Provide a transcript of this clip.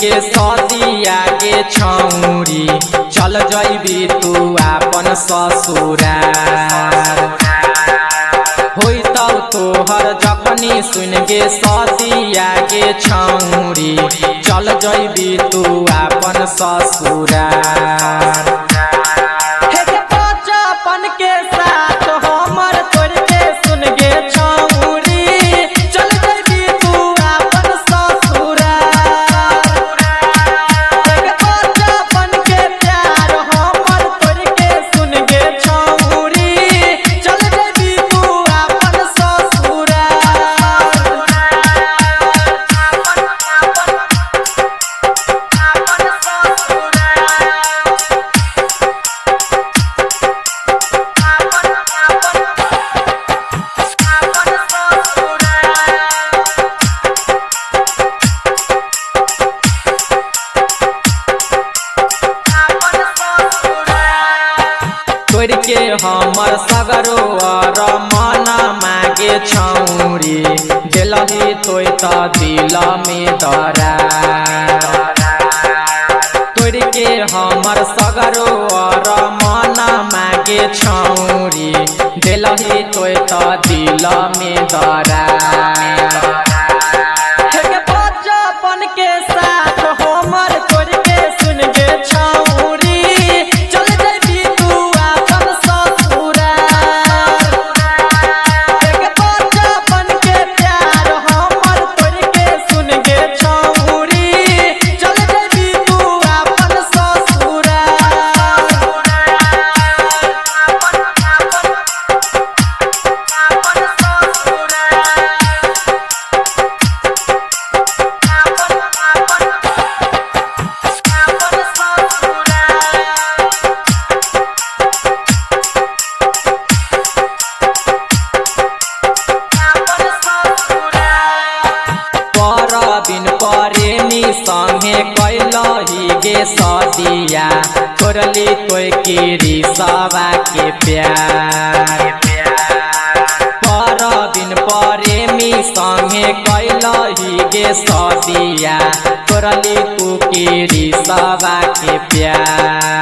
के सदिया के छौरी चल जइबी तू आपन ससुरार। होई तब तोहर जखनी सुन के सदिया के छौरी चल जइबी तू आपन ससुरार। तोड़ के हमर सगरो मन मागे छौरी दिलही तोय त दिल में दरार। तोड़ के हमर सगरो मन मागे छौरी दिलही तोय त दिल में दरार। दिन प्रेमी संगे कैलही गे सदिया छोड़ली तोय केरी सवा के प्यार। दिन प्रेमी संगे कैलही गे सदिया छोड़ली तू केरी सवा के प्यार।